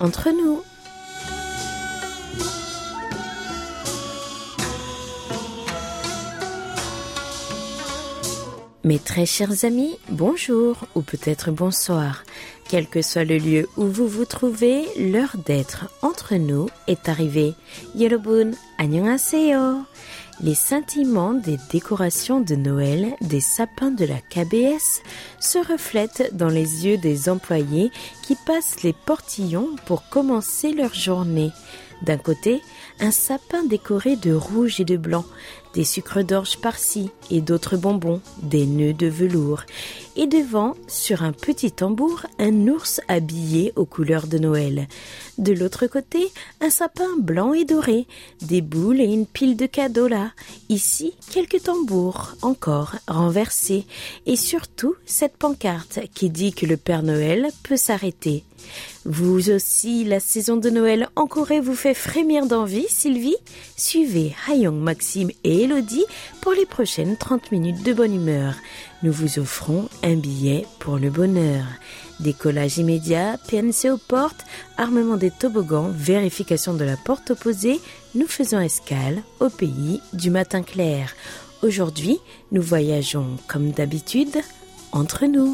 entre nous. Mes très chers amis, bonjour ou peut-être bonsoir. Quel que soit le lieu où vous vous trouvez, l'heure d'être entre nous est arrivée. 여러분, 안녕하세요. Les scintillements des décorations de Noël des sapins de la KBS se reflètent dans les yeux des employés qui passent les portillons pour commencer leur journée. D'un côté, un sapin décoré de rouge et de blanc, des sucres d'orge par-ci et d'autres bonbons, des nœuds de velours. Et devant, sur un petit tambour, un ours habillé aux couleurs de Noël. De l'autre côté, un sapin blanc et doré, des boules et une pile de cadeaux là. Ici, quelques tambours, encore, renversés. Et surtout, cette pancarte qui dit que le Père Noël peut s'arrêter. Vous aussi, la saison de Noël en Corée vous fait frémir d'envie, Sylvie? Suivez Hayoung, Maxime et Elodie pour les prochaines 30 minutes de bonne humeur. Nous vous offrons un billet pour le bonheur. Décollage immédiat, PNC aux portes, armement des toboggans, vérification de la porte opposée, nous faisons escale au pays du matin clair. Aujourd'hui, nous voyageons comme d'habitude entre nous.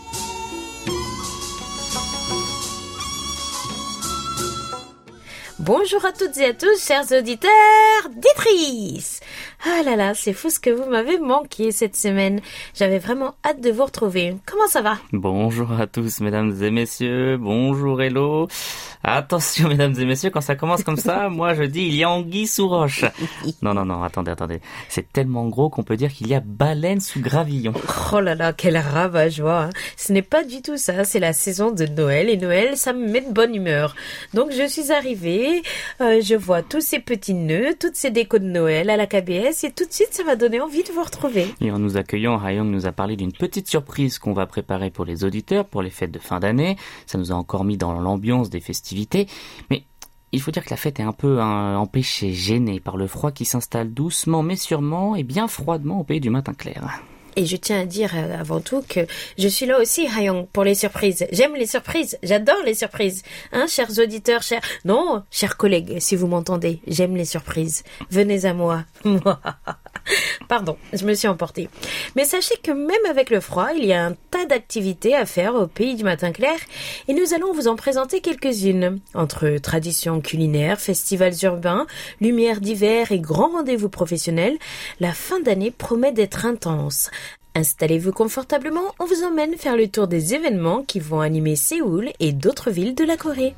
Bonjour à toutes et à tous, chers auditeurs, auditrices. Ah là là, c'est fou ce que vous m'avez manqué cette semaine. J'avais vraiment hâte de vous retrouver. Comment ça va? Bonjour à tous, mesdames et messieurs. Bonjour, hello. Attention, mesdames et messieurs, quand ça commence comme ça, moi je dis il y a anguille sous roche. Non, attendez. C'est tellement gros qu'on peut dire qu'il y a baleine sous gravillon. Oh là là, quel rabat-joie, hein. Ce n'est pas du tout ça, c'est la saison de Noël et Noël, ça me met de bonne humeur. Donc je suis arrivée, je vois tous ces petits nœuds, toutes ces décos de Noël à la KBS et tout de suite ça m'a donné envie de vous retrouver. Et en nous accueillant, Hayoung nous a parlé d'une petite surprise qu'on va préparer pour les auditeurs pour les fêtes de fin d'année. Ça nous a encore mis dans l'ambiance des festivités. Mais il faut dire que la fête est un peu empêchée, gênée par le froid qui s'installe doucement mais sûrement et bien froidement au pays du matin clair. Et je tiens à dire avant tout que je suis là aussi, Hayoung, pour les surprises. J'aime les surprises, j'adore les surprises. Hein, chers auditeurs, chers collègues, si vous m'entendez, j'aime les surprises. Venez à moi. Pardon, je me suis emportée. Mais sachez que même avec le froid, il y a un tas d'activités à faire au pays du matin clair et nous allons vous en présenter quelques-unes. Entre traditions culinaires, festivals urbains, lumières d'hiver et grands rendez-vous professionnels, la fin d'année promet d'être intense. Installez-vous confortablement, on vous emmène faire le tour des événements qui vont animer Séoul et d'autres villes de la Corée.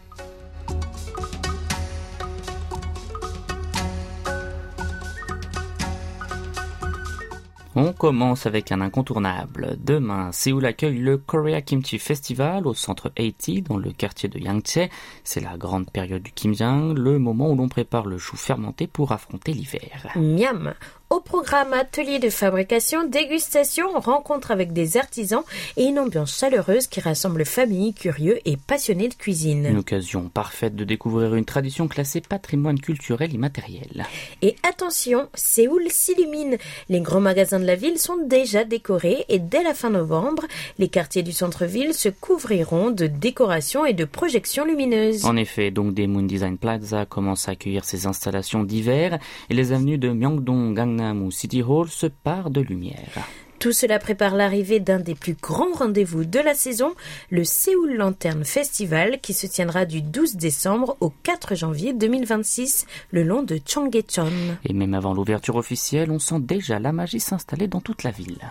On commence avec un incontournable. Demain, Séoul accueille le Korea Kimchi Festival au centre 80 dans le quartier de Yangtze. C'est la grande période du kimjang, le moment où l'on prépare le chou fermenté pour affronter l'hiver. Miam! Au programme atelier de fabrication, dégustation, rencontre avec des artisans et une ambiance chaleureuse qui rassemble familles, curieux et passionnés de cuisine. Une occasion parfaite de découvrir une tradition classée patrimoine culturel immatériel. Et attention, Séoul s'illumine. Les grands magasins de la ville sont déjà décorés et dès la fin novembre, les quartiers du centre-ville se couvriront de décorations et de projections lumineuses. En effet, donc Daemun Design Plaza commence à accueillir ses installations d'hiver et les avenues de Myeongdong, Gangnam ou City Hall se parent de lumière. Tout cela prépare l'arrivée d'un des plus grands rendez-vous de la saison, le Séoul Lantern Festival, qui se tiendra du 12 décembre au 4 janvier 2026, le long de Cheonggyecheon. Et même avant l'ouverture officielle, on sent déjà la magie s'installer dans toute la ville.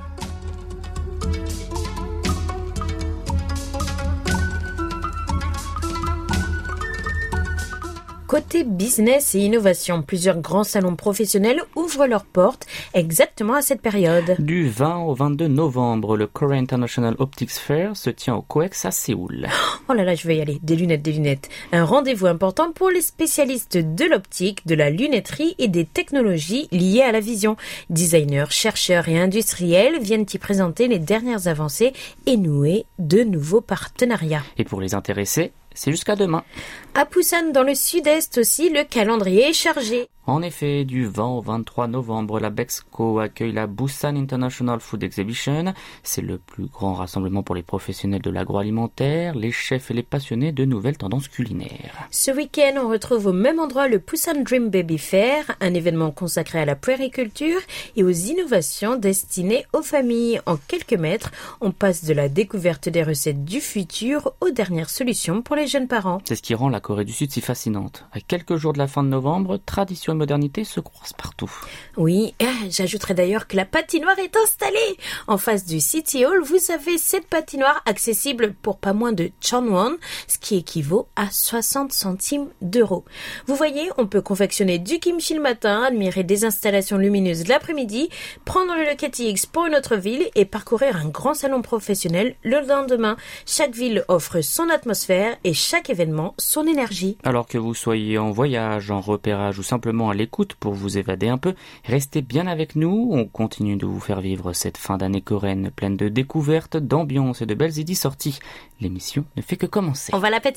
Côté business et innovation, plusieurs grands salons professionnels ouvrent leurs portes exactement à cette période. Du 20 au 22 novembre, le Korea International Optics Fair se tient au COEX à Séoul. Oh là là, je vais y aller. Des lunettes. Un rendez-vous important pour les spécialistes de l'optique, de la lunetterie et des technologies liées à la vision. Designers, chercheurs et industriels viennent y présenter les dernières avancées et nouer de nouveaux partenariats. Et pour les intéressés, c'est jusqu'à demain. À Busan, dans le sud-est aussi, le calendrier est chargé. En effet, du 20 au 23 novembre, la Bexco accueille la Busan International Food Exhibition. C'est le plus grand rassemblement pour les professionnels de l'agroalimentaire, les chefs et les passionnés de nouvelles tendances culinaires. Ce week-end, on retrouve au même endroit le Busan Dream Baby Fair, un événement consacré à la puériculture et aux innovations destinées aux familles. En quelques mètres, on passe de la découverte des recettes du futur aux dernières solutions pour les jeunes parents. C'est ce qui rend la Corée du Sud si fascinante. À quelques jours de la fin de novembre, tradition et modernité se croisent partout. Oui, j'ajouterais d'ailleurs que la patinoire est installée. En face du City Hall, vous avez cette patinoire accessible pour pas moins de Chonwon, ce qui équivaut à 60 centimes d'euros. Vous voyez, on peut confectionner du kimchi le matin, admirer des installations lumineuses l'après-midi, prendre le KTX pour une autre ville et parcourir un grand salon professionnel le lendemain. Chaque ville offre son atmosphère et chaque événement son énergie. Alors que vous soyez en voyage, en repérage ou simplement à l'écoute pour vous évader un peu, restez bien avec nous. On continue de vous faire vivre cette fin d'année coréenne pleine de découvertes, d'ambiance et de belles idées sorties. L'émission ne fait que commencer. On va à la patinoire ?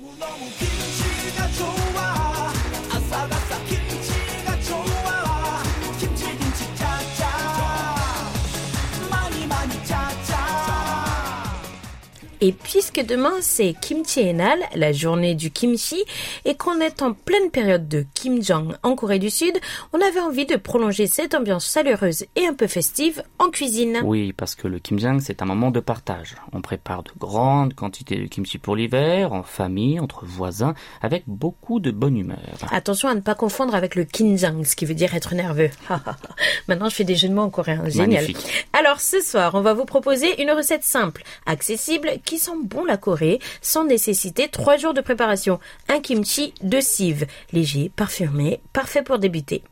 Et puisque demain c'est Kimchi-Enal, la journée du kimchi, et qu'on est en pleine période de Kimjang en Corée du Sud, on avait envie de prolonger cette ambiance chaleureuse et un peu festive en cuisine. Oui, parce que le Kimjang, c'est un moment de partage. On prépare de grandes quantités de kimchi pour l'hiver, en famille, entre voisins, avec beaucoup de bonne humeur. Attention à ne pas confondre avec le Kimjang, ce qui veut dire être nerveux. Maintenant je fais des jeux de mots en coréen, génial. Magnifique. Alors ce soir, on va vous proposer une recette simple, accessible, qui sent bon la Corée, sans nécessiter 3 jours de préparation. Un kimchi de Sieve, léger, parfumé, parfait pour débuter.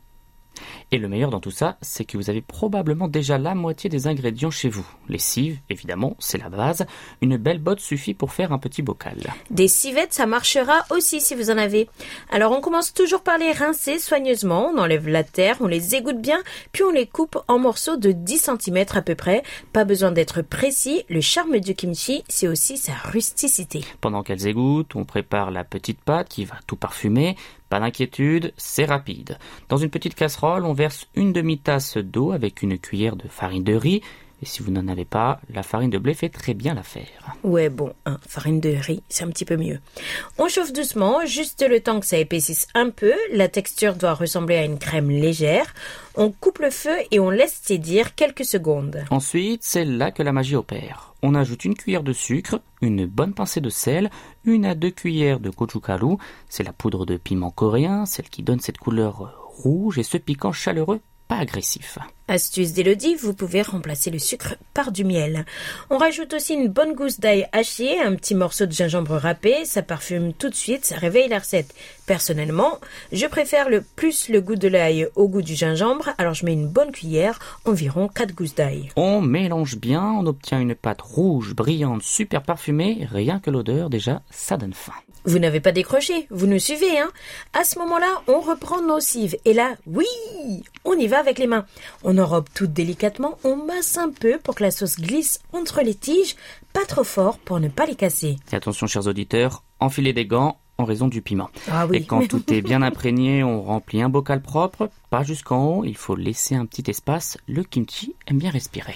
Et le meilleur dans tout ça, c'est que vous avez probablement déjà la moitié des ingrédients chez vous. Les cives, évidemment, c'est la base. Une belle botte suffit pour faire un petit bocal. Des civettes, ça marchera aussi si vous en avez. Alors on commence toujours par les rincer soigneusement. On enlève la terre, on les égoutte bien, puis on les coupe en morceaux de 10 cm à peu près. Pas besoin d'être précis. Le charme du kimchi, c'est aussi sa rusticité. Pendant qu'elles égouttent, on prépare la petite pâte qui va tout parfumer. Pas d'inquiétude, c'est rapide. Dans une petite casserole, on verse une demi-tasse d'eau avec une cuillère de farine de riz. Et si vous n'en avez pas, la farine de blé fait très bien l'affaire. Ouais, bon, farine de riz, c'est un petit peu mieux. On chauffe doucement, juste le temps que ça épaississe un peu. La texture doit ressembler à une crème légère. On coupe le feu et on laisse tiédir quelques secondes. Ensuite, c'est là que la magie opère. On ajoute une cuillère de sucre, une bonne pincée de sel, 1 à 2 cuillères de gochugaru, c'est la poudre de piment coréen, celle qui donne cette couleur rouge et ce piquant chaleureux, pas agressif. Astuce d'Élodie, vous pouvez remplacer le sucre par du miel. On rajoute aussi une bonne gousse d'ail hachée, un petit morceau de gingembre râpé, ça parfume tout de suite, ça réveille la recette. Personnellement, je préfère le goût de l'ail au goût du gingembre, alors je mets une bonne cuillère, environ 4 gousses d'ail. On mélange bien, on obtient une pâte rouge, brillante, super parfumée, rien que l'odeur déjà, ça donne faim. Vous n'avez pas décroché, vous nous suivez, hein? À ce moment-là, on reprend nos cives. Et là, oui, on y va avec les mains. On enrobe tout délicatement, on masse un peu pour que la sauce glisse entre les tiges, pas trop fort pour ne pas les casser. Et attention, chers auditeurs, enfilez des gants en raison du piment. Ah oui. Et quand tout est bien imprégné, on remplit un bocal propre, pas jusqu'en haut, il faut laisser un petit espace. Le kimchi aime bien respirer.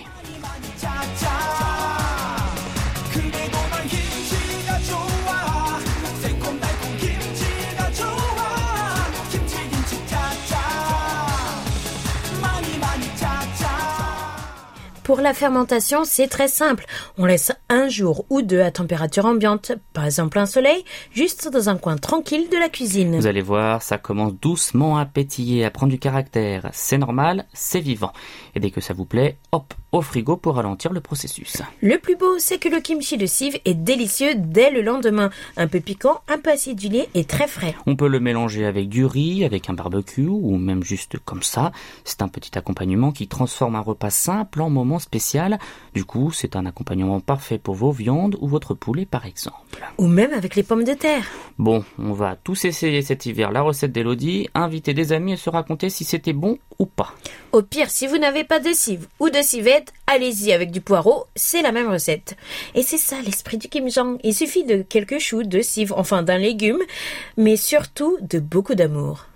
Pour la fermentation, c'est très simple. On laisse 1 jour ou 2 à température ambiante, pas en plein soleil, juste dans un coin tranquille de la cuisine. Vous allez voir, ça commence doucement à pétiller, à prendre du caractère. C'est normal, c'est vivant. Et dès que ça vous plaît, hop, au frigo pour ralentir le processus. Le plus beau, c'est que le kimchi de Sieve est délicieux dès le lendemain. Un peu piquant, un peu acidulé et très frais. On peut le mélanger avec du riz, avec un barbecue ou même juste comme ça. C'est un petit accompagnement qui transforme un repas simple en moment spécial. Du coup, c'est un accompagnement parfait pour vos viandes ou votre poulet par exemple. Ou même avec les pommes de terre. Bon, on va tous essayer cet hiver la recette d'Élodie, inviter des amis et se raconter si c'était bon ou pas. Au pire, si vous n'avez pas de cive ou de civette, allez-y avec du poireau, c'est la même recette. Et c'est ça l'esprit du kimjang. Il suffit de quelques choux, de cive, enfin d'un légume, mais surtout de beaucoup d'amour.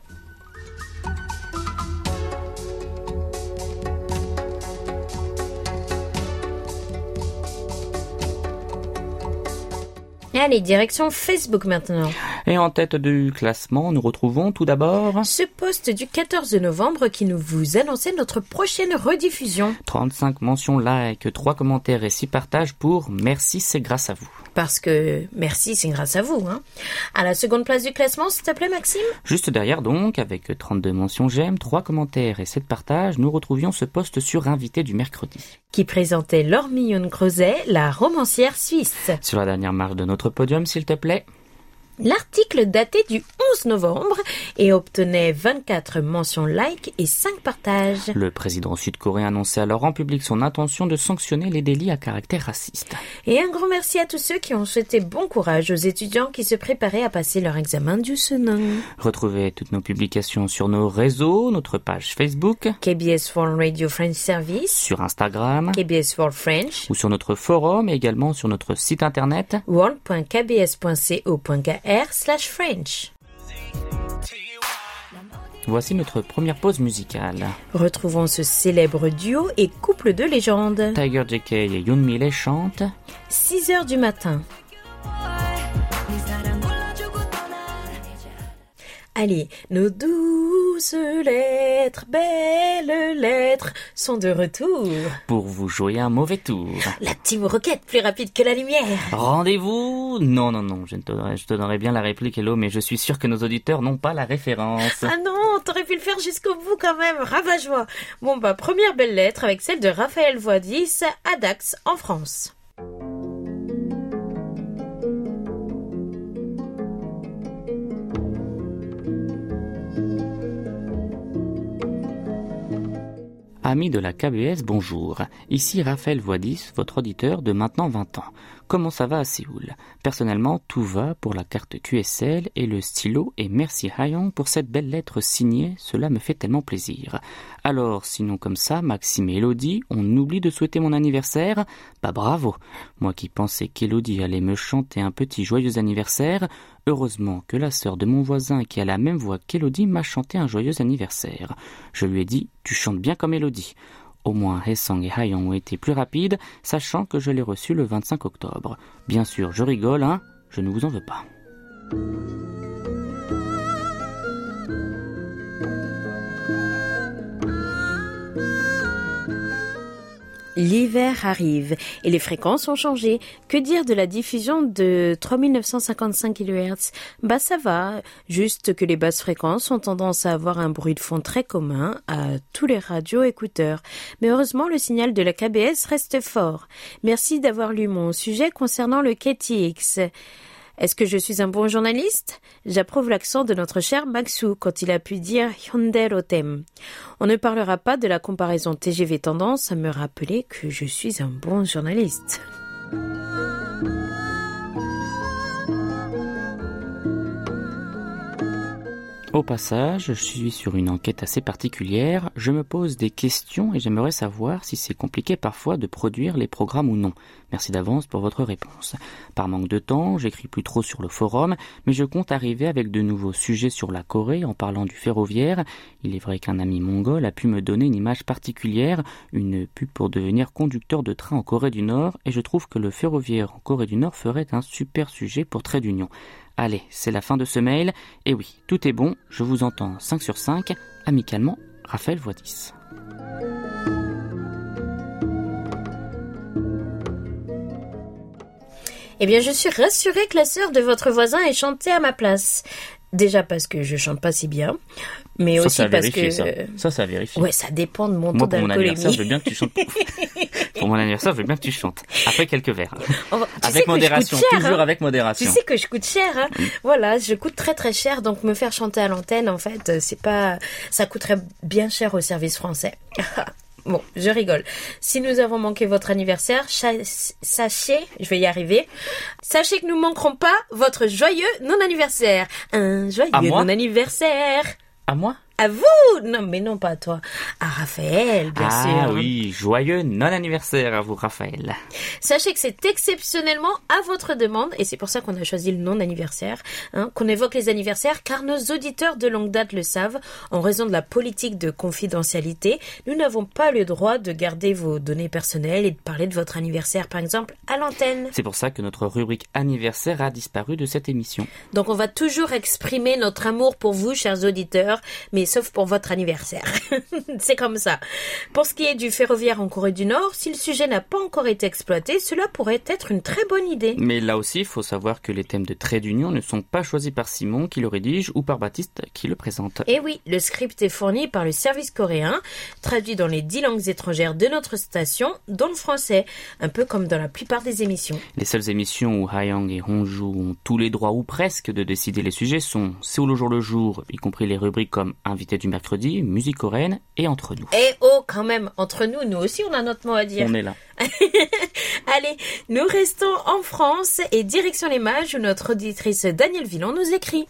Allez, direction Facebook maintenant. Et en tête du classement, nous retrouvons tout d'abord ce post du 14 novembre qui nous vous annonçait notre prochaine rediffusion. 35 mentions like, 3 commentaires et 6 partages pour Merci, c'est grâce à vous. Parce que merci, c'est grâce à vous. À la seconde place du classement, s'il te plaît, Maxime. Juste derrière donc, avec 32 mentions j'aime, 3 commentaires et 7 partages, nous retrouvions ce post sur Invité du mercredi. Qui présentait Laure Millon-Crozet, la romancière suisse. Sur la dernière marche de notre podium, s'il te plaît. L'article datait du 11 novembre et obtenait 24 mentions like et 5 partages. Le président sud-coréen annonçait alors en public son intention de sanctionner les délits à caractère raciste. Et un grand merci à tous ceux qui ont souhaité bon courage aux étudiants qui se préparaient à passer leur examen du Sunung. Retrouvez toutes nos publications sur nos réseaux, notre page Facebook, KBS World Radio French Service, sur Instagram, KBS World French, ou sur notre forum et également sur notre site internet world.kbs.co.kr/French. Voici notre première pause musicale. Retrouvons ce célèbre duo et couple de légende. Tiger JK et Yoon Mi-rae chantent 6h du matin. Allez, nos douces lettres, belles lettres, sont de retour. Pour vous jouer un mauvais tour. La team Rocket, plus rapide que la lumière. Rendez-vous? Non, je te donnerai bien la réplique, Hello, mais je suis sûr que nos auditeurs n'ont pas la référence. Ah non, t'aurais pu le faire jusqu'au bout quand même, ravage-moi. Bon première belle lettre avec celle de Raphaël Voidis à Dax, en France. Amis de la KBS, bonjour. Ici Raphaël Voidis, votre auditeur de maintenant 20 ans. Comment ça va à Séoul? Personnellement, tout va pour la carte QSL et le stylo et merci Hayoung pour cette belle lettre signée, cela me fait tellement plaisir. Alors, sinon comme ça, Maxime et Elodie, on oublie de souhaiter mon anniversaire? Bah bravo. Moi qui pensais qu'Elodie allait me chanter un petit joyeux anniversaire, heureusement que la sœur de mon voisin qui a la même voix qu'Elodie m'a chanté un joyeux anniversaire. Je lui ai dit, tu chantes bien comme Elodie. Au moins, Haesang et Hayoung ont été plus rapides, sachant que je l'ai reçu le 25 octobre. Bien sûr, je rigole, je ne vous en veux pas. L'hiver arrive et les fréquences ont changé. Que dire de la diffusion de 3955 kHz? Bah ça va, juste que les basses fréquences ont tendance à avoir un bruit de fond très commun à tous les radios-écouteurs. Mais heureusement, le signal de la KBS reste fort. Merci d'avoir lu mon sujet concernant le KTX. Est-ce que je suis un bon journaliste? J'approuve l'accent de notre cher Maxou quand il a pu dire Hyundai Rotem. On ne parlera pas de la comparaison TGV tendance à me rappeler que je suis un bon journaliste. Au passage, je suis sur une enquête assez particulière, je me pose des questions et j'aimerais savoir si c'est compliqué parfois de produire les programmes ou non. Merci d'avance pour votre réponse. Par manque de temps, j'écris plus trop sur le forum, mais je compte arriver avec de nouveaux sujets sur la Corée en parlant du ferroviaire. Il est vrai qu'un ami mongol a pu me donner une image particulière, une pub pour devenir conducteur de train en Corée du Nord, et je trouve que le ferroviaire en Corée du Nord ferait un super sujet pour Trait d'Union. Allez, c'est la fin de ce mail. Et oui, tout est bon, je vous entends 5 sur 5. Amicalement, Raphaël Voidis. Eh bien, je suis rassurée que la sœur de votre voisin ait chanté à ma place. Déjà parce que je chante pas si bien, mais ça, aussi parce que... Ça vérifie. Ouais, ça dépend de mon taux d'alcoolémie. Pour mon anniversaire, je veux bien que tu chantes. Pour mon anniversaire, je veux bien que tu chantes. Après quelques verres. Avec modération, toujours avec modération. Tu sais que je coûte cher, Voilà, je coûte très très cher, donc me faire chanter à l'antenne, en fait, c'est pas... Ça coûterait bien cher au service français. Bon, je rigole. Si nous avons manqué votre anniversaire, sachez, je vais y arriver, sachez que nous manquerons pas votre joyeux non-anniversaire. Un joyeux non-anniversaire. À moi? À vous? Non, mais non, pas à toi. À Raphaël, bien sûr. Ah oui, joyeux non-anniversaire à vous, Raphaël. Sachez que c'est exceptionnellement à votre demande, et c'est pour ça qu'on a choisi le non-anniversaire, qu'on évoque les anniversaires, car nos auditeurs de longue date le savent, en raison de la politique de confidentialité, nous n'avons pas le droit de garder vos données personnelles et de parler de votre anniversaire, par exemple, à l'antenne. C'est pour ça que notre rubrique anniversaire a disparu de cette émission. Donc on va toujours exprimer notre amour pour vous, chers auditeurs, mais sauf pour votre anniversaire. C'est comme ça. Pour ce qui est du ferroviaire en Corée du Nord, si le sujet n'a pas encore été exploité, cela pourrait être une très bonne idée. Mais là aussi, il faut savoir que les thèmes de trait d'union ne sont pas choisis par Simon qui le rédige ou par Baptiste qui le présente. Et oui, le script est fourni par le service coréen, traduit dans les 10 langues étrangères de notre station, dont le français, un peu comme dans la plupart des émissions. Les seules émissions où Hayoung et Hongju ont tous les droits ou presque de décider les sujets sont Séoul au jour le jour, y compris les rubriques comme Invité du mercredi, musique coréenne et Entre nous. Et oh, quand même, entre nous, nous aussi on a notre mot à dire. On est là. Allez, nous restons en France et direction les Mages où notre auditrice Danielle Villon nous écrit.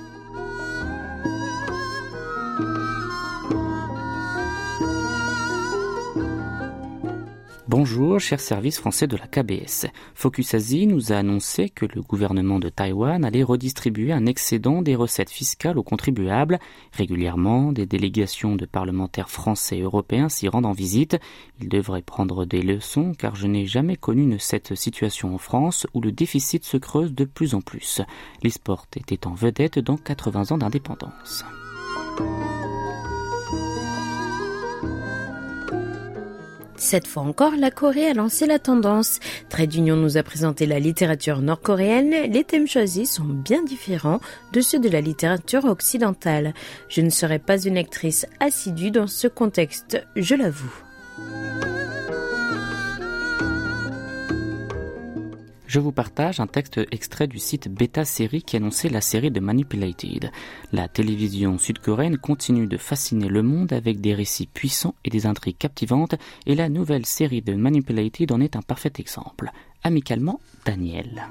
Bonjour, cher service français de la KBS. Focus Asie nous a annoncé que le gouvernement de Taïwan allait redistribuer un excédent des recettes fiscales aux contribuables. Régulièrement, des délégations de parlementaires français et européens s'y rendent en visite. Ils devraient prendre des leçons car je n'ai jamais connu cette situation en France où le déficit se creuse de plus en plus. L'e-sport était en vedette dans 80 ans d'indépendance. Cette fois encore, la Corée a lancé la tendance. Trade d'Union nous a présenté la littérature nord-coréenne. Les thèmes choisis sont bien différents de ceux de la littérature occidentale. Je ne serai pas une actrice assidue dans ce contexte, je l'avoue. Je vous partage un texte extrait du site Beta Série qui annonçait la série de Manipulated. La télévision sud-coréenne continue de fasciner le monde avec des récits puissants et des intrigues captivantes et la nouvelle série de Manipulated en est un parfait exemple. Amicalement, Daniel.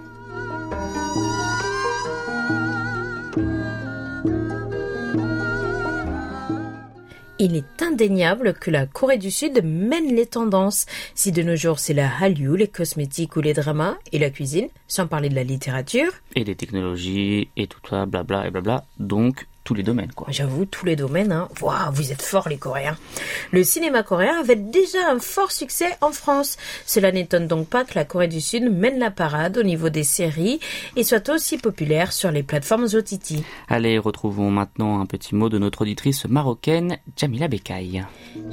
Il est indéniable que la Corée du Sud mène les tendances. Si de nos jours c'est la Hallyu, les cosmétiques ou les dramas, et la cuisine, sans parler de la littérature. Et des technologies, et tout ça, blabla et blabla, donc tous les domaines quoi. J'avoue, tous les domaines, Waouh, vous êtes forts les Coréens. Le cinéma coréen avait déjà un fort succès en France. Cela n'étonne donc pas que la Corée du Sud mène la parade au niveau des séries et soit aussi populaire sur les plateformes OTT. Allez, retrouvons maintenant un petit mot de notre auditrice marocaine, Jamila Bekaï.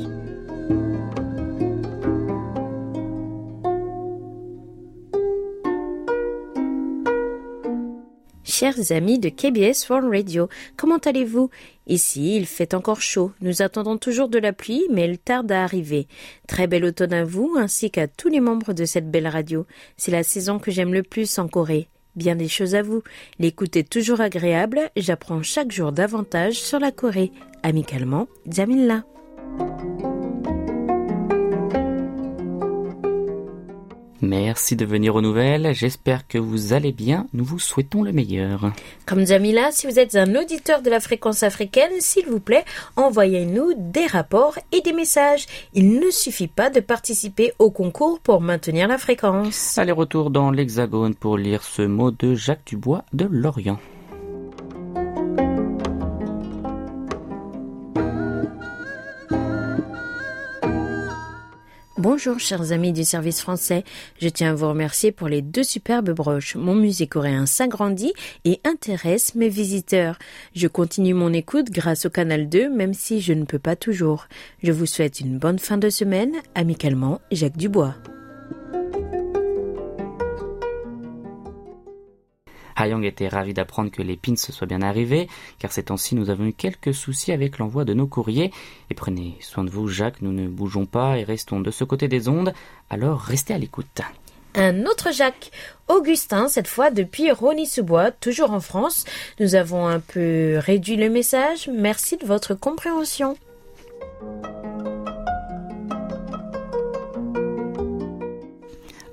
Chers amis de KBS World Radio, comment allez-vous? Ici, il fait encore chaud. Nous attendons toujours de la pluie, mais elle tarde à arriver. Très bel automne à vous, ainsi qu'à tous les membres de cette belle radio. C'est la saison que j'aime le plus en Corée. Bien des choses à vous. L'écoute est toujours agréable. J'apprends chaque jour davantage sur la Corée. Amicalement, Jamila. Merci de venir aux nouvelles, j'espère que vous allez bien, nous vous souhaitons le meilleur. Comme Jamila, si vous êtes un auditeur de la fréquence africaine, s'il vous plaît, envoyez-nous des rapports et des messages. Il ne suffit pas de participer au concours pour maintenir la fréquence. Allez, retour dans l'Hexagone pour lire ce mot de Jacques Dubois de Lorient. Bonjour chers amis du service français, je tiens à vous remercier pour les 2 superbes broches. Mon musée coréen s'agrandit et intéresse mes visiteurs. Je continue mon écoute grâce au canal 2, même si je ne peux pas toujours. Je vous souhaite une bonne fin de semaine. Amicalement, Jacques Dubois. Hayoung était ravi d'apprendre que les pins soient bien arrivés, car ces temps-ci nous avons eu quelques soucis avec l'envoi de nos courriers. Et prenez soin de vous, Jacques, nous ne bougeons pas et restons de ce côté des ondes, alors restez à l'écoute. Un autre Jacques, Augustin, cette fois depuis Rosny-sous-Bois, toujours en France. Nous avons un peu réduit le message, merci de votre compréhension.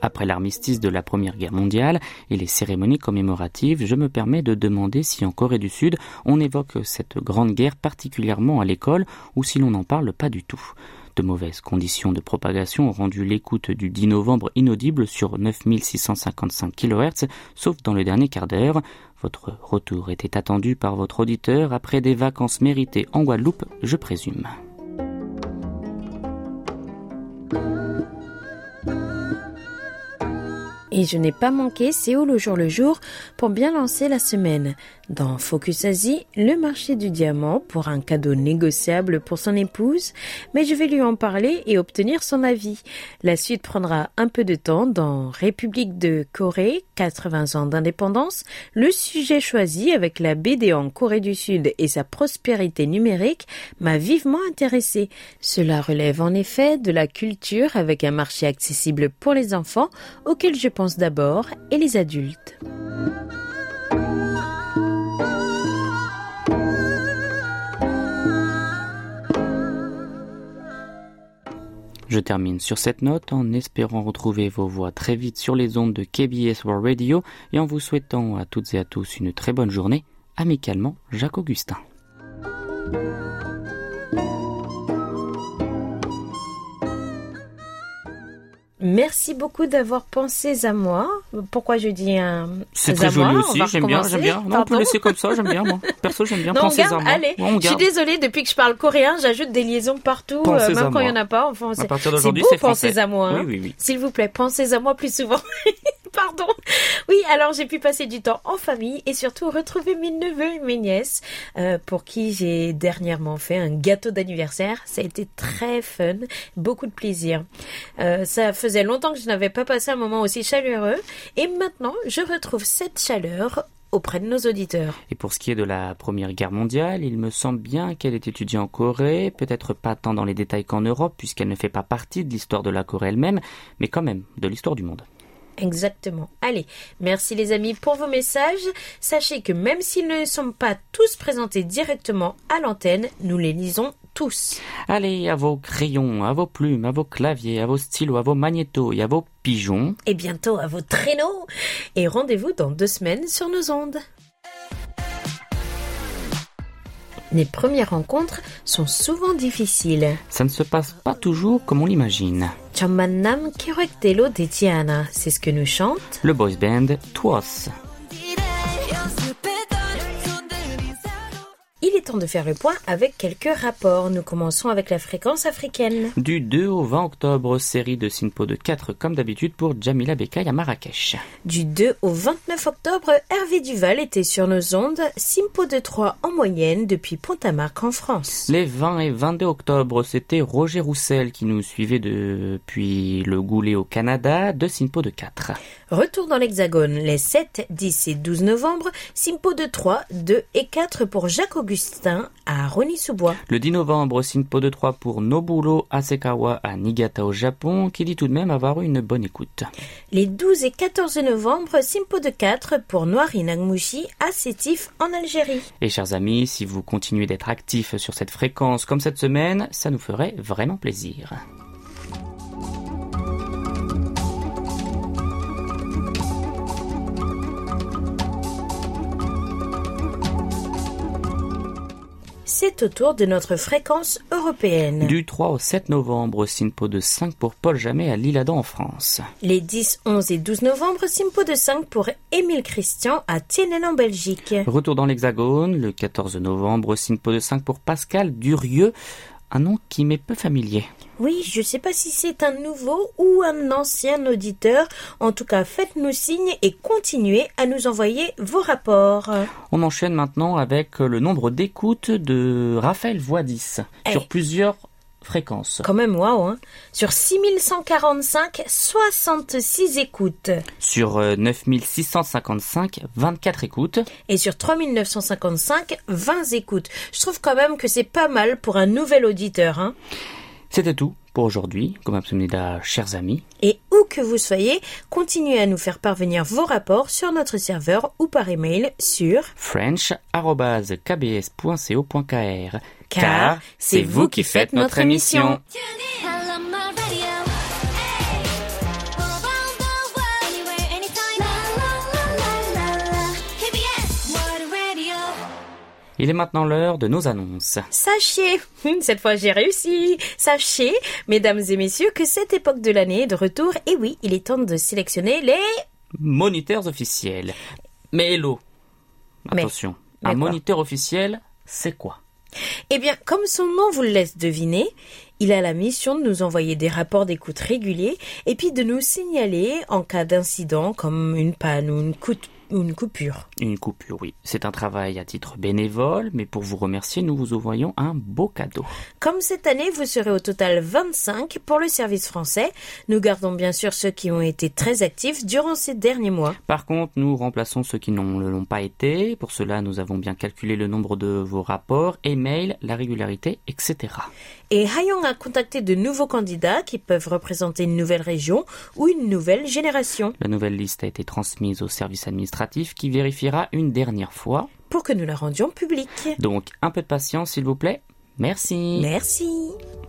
Après l'armistice de la Première Guerre mondiale et les cérémonies commémoratives, je me permets de demander si en Corée du Sud, on évoque cette grande guerre particulièrement à l'école ou si l'on n'en parle pas du tout. De mauvaises conditions de propagation ont rendu l'écoute du 10 novembre inaudible sur 9655 kHz, sauf dans le dernier quart d'heure. Votre retour était attendu par votre auditeur après des vacances méritées en Guadeloupe, je présume. Et je n'ai pas manqué Séoul au jour le jour pour bien lancer la semaine. Dans Focus Asie, le marché du diamant pour un cadeau négociable pour son épouse, mais je vais lui en parler et obtenir son avis. La suite prendra un peu de temps dans République de Corée, 80 ans d'indépendance. Le sujet choisi avec la BD en Corée du Sud et sa prospérité numérique m'a vivement intéressée. Cela relève en effet de la culture avec un marché accessible pour les enfants auquel je pense d'abord et les adultes. Je termine sur cette note en espérant retrouver vos voix très vite sur les ondes de KBS World Radio et en vous souhaitant à toutes et à tous une très bonne journée. Amicalement, Jacques Augustin. Merci beaucoup d'avoir pensé à moi. Pourquoi je dis c'est très joli aussi, j'aime bien. Non, on peut laisser comme ça, j'aime bien moi. Perso, j'aime bien penser à moi. Allez, je suis désolée, depuis que je parle coréen, j'ajoute des liaisons partout, même quand il n'y en a pas. Enfin, à partir d'aujourd'hui, c'est beau, c'est français. Pensez à moi. Hein. Oui. S'il vous plaît, pensez à moi plus souvent. Pardon. Oui, alors j'ai pu passer du temps en famille et surtout retrouver mes neveux et mes nièces pour qui j'ai dernièrement fait un gâteau d'anniversaire. Ça a été très fun, beaucoup de plaisir. Ça faisait longtemps que je n'avais pas passé un moment aussi chaleureux et maintenant je retrouve cette chaleur auprès de nos auditeurs. Et pour ce qui est de la Première Guerre mondiale, il me semble bien qu'elle est étudiée en Corée, peut-être pas tant dans les détails qu'en Europe puisqu'elle ne fait pas partie de l'histoire de la Corée elle-même, mais quand même de l'histoire du monde. Exactement. Allez, merci les amis pour vos messages. Sachez que même s'ils ne sont pas tous présentés directement à l'antenne, nous les lisons tous. Allez, à vos crayons, à vos plumes, à vos claviers, à vos stylos, à vos magnétos et à vos pigeons. Et bientôt à vos traîneaux. Et rendez-vous dans 2 semaines sur nos ondes. Les premières rencontres sont souvent difficiles. Ça ne se passe pas toujours comme on l'imagine. 첫 만남 계획대로 되지 않아. C'est ce que nous chante le boys band TWS. Il est temps de faire le point avec quelques rapports. Nous commençons avec la fréquence africaine. Du 2 au 20 octobre, série de Sinpo de 4 comme d'habitude pour Jamila Bekay à Marrakech. Du 2 au 29 octobre, Hervé Duval était sur nos ondes, Sinpo de 3 en moyenne depuis Pont-à-Marc en France. Les 20 et 22 octobre, c'était Roger Roussel qui nous suivait depuis le Goulet au Canada de Sinpo de 4. Retour dans l'Hexagone, les 7, 10 et 12 novembre, Sinpo de 3, 2 et 4 pour Jacques Augustin à Rony-sous-Bois. Le 10 novembre, Sinpo de 3 pour Nobulo Asekawa à Niigata au Japon, qui dit tout de même avoir eu une bonne écoute. Les 12 et 14 novembre, Sinpo de 4 pour Noiri Nagmouchi à Sétif en Algérie. Et chers amis, si vous continuez d'être actifs sur cette fréquence comme cette semaine, ça nous ferait vraiment plaisir. C'est au tour de notre fréquence européenne. Du 3 au 7 novembre, Sinpo de 5 pour Paul Jamet à l'Isle-Adam en France. Les 10, 11 et 12 novembre, Sinpo de 5 pour Émile Christian à Tienen en Belgique. Retour dans l'Hexagone, le 14 novembre, Sinpo de 5 pour Pascal Durieux, un nom qui m'est peu familier. Oui, je ne sais pas si c'est un nouveau ou un ancien auditeur. En tout cas, faites-nous signe et continuez à nous envoyer vos rapports. On enchaîne maintenant avec le nombre d'écoutes de Raphaël Voidis sur plusieurs fréquences. Quand même, waouh, hein. Sur 6145, 66 écoutes. Sur 9655, 24 écoutes. Et sur 3955, 20 écoutes. Je trouve quand même que c'est pas mal pour un nouvel auditeur, hein. C'était tout pour aujourd'hui, comme Absomnida, chers amis. Et où que vous soyez, continuez à nous faire parvenir vos rapports sur notre serveur ou par email sur french@kbs.co.kr. Car c'est vous qui faites notre émission. Il est maintenant l'heure de nos annonces. Sachez, cette fois j'ai réussi, sachez, mesdames et messieurs, que cette époque de l'année est de retour. Et oui, il est temps de sélectionner les... moniteurs officiels. Mais hello, attention, mais un quoi? moniteur officiel, c'est quoi? Eh bien, comme son nom vous le laisse deviner, il a la mission de nous envoyer des rapports d'écoute réguliers et puis de nous signaler en cas d'incident comme une panne ou une coupure. Une coupure, oui. C'est un travail à titre bénévole, mais pour vous remercier, nous vous envoyons un beau cadeau. Comme cette année, vous serez au total 25 pour le service français. Nous gardons bien sûr ceux qui ont été très actifs durant ces derniers mois. Par contre, nous remplaçons ceux qui ne l'ont pas été. Pour cela, nous avons bien calculé le nombre de vos rapports, emails, la régularité, etc. Et Hayoung a contacté de nouveaux candidats qui peuvent représenter une nouvelle région ou une nouvelle génération. La nouvelle liste a été transmise au service administratif qui vérifiera une dernière fois. Pour que nous la rendions publique. Donc, un peu de patience, s'il vous plaît. Merci. Merci.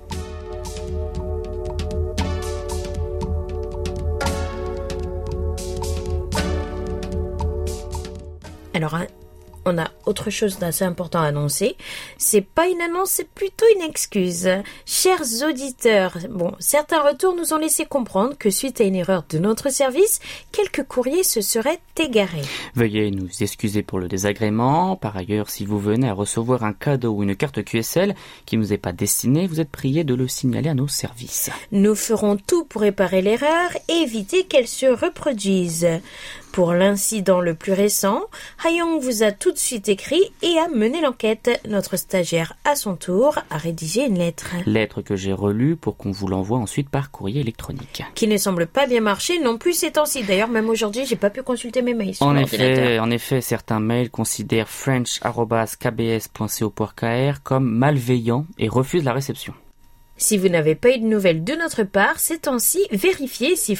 Alors, on a autre chose d'assez important à annoncer. C'est pas une annonce, c'est plutôt une excuse. Chers auditeurs, certains retours nous ont laissé comprendre que suite à une erreur de notre service, quelques courriers se seraient égarés. Veuillez nous excuser pour le désagrément. Par ailleurs, si vous venez à recevoir un cadeau ou une carte QSL qui ne nous est pas destinée, vous êtes prié de le signaler à nos services. Nous ferons tout pour réparer l'erreur et éviter qu'elle se reproduise. Pour l'incident le plus récent, Hayoung vous a tout de suite écrit et a mené l'enquête. Notre stagiaire, à son tour, a rédigé une lettre. Lettre que j'ai relue pour qu'on vous l'envoie ensuite par courrier électronique. Qui ne semble pas bien marcher non plus ces temps-ci. D'ailleurs, même aujourd'hui, j'ai pas pu consulter mes mails sur En l'ordinateur. effet, certains mails considèrent french@kbs.co.kr comme malveillants et refusent la réception. Si vous n'avez pas eu de nouvelles de notre part, ces temps-ci, vérifiez si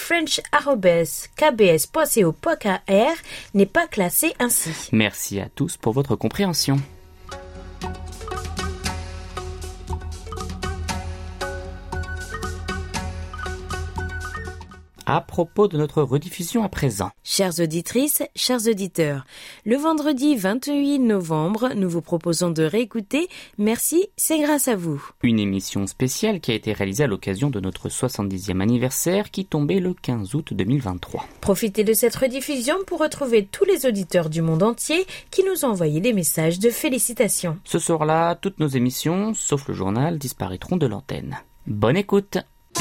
french@kbs.co.kr n'est pas classé ainsi. Merci à tous pour votre compréhension. À propos de notre rediffusion à présent. Chères auditrices, chers auditeurs, le vendredi 28 novembre, nous vous proposons de réécouter Merci, c'est grâce à vous. Une émission spéciale qui a été réalisée à l'occasion de notre 70e anniversaire qui tombait le 15 août 2023. Profitez de cette rediffusion pour retrouver tous les auditeurs du monde entier qui nous ont envoyé des messages de félicitations. Ce soir-là, toutes nos émissions, sauf le journal, disparaîtront de l'antenne. Bonne écoute!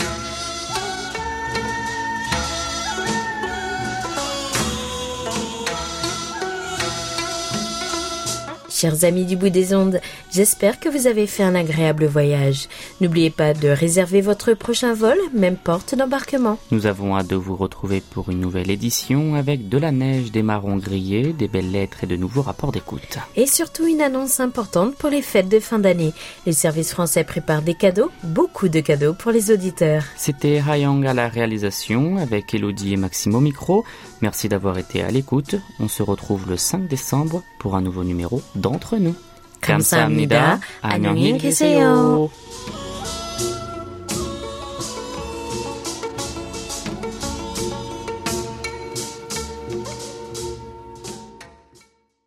Chers amis du bout des ondes, j'espère que vous avez fait un agréable voyage. N'oubliez pas de réserver votre prochain vol, même porte d'embarquement. Nous avons hâte de vous retrouver pour une nouvelle édition avec de la neige, des marrons grillés, des belles lettres et de nouveaux rapports d'écoute. Et surtout une annonce importante pour les fêtes de fin d'année. Les services français préparent des cadeaux, beaucoup de cadeaux pour les auditeurs. C'était Hayoung à la réalisation avec Elodie et Maxime au micro. Merci d'avoir été à l'écoute. On se retrouve le 5 décembre pour un nouveau numéro d'Entre nous. 감사합니다. 안녕히 계세요.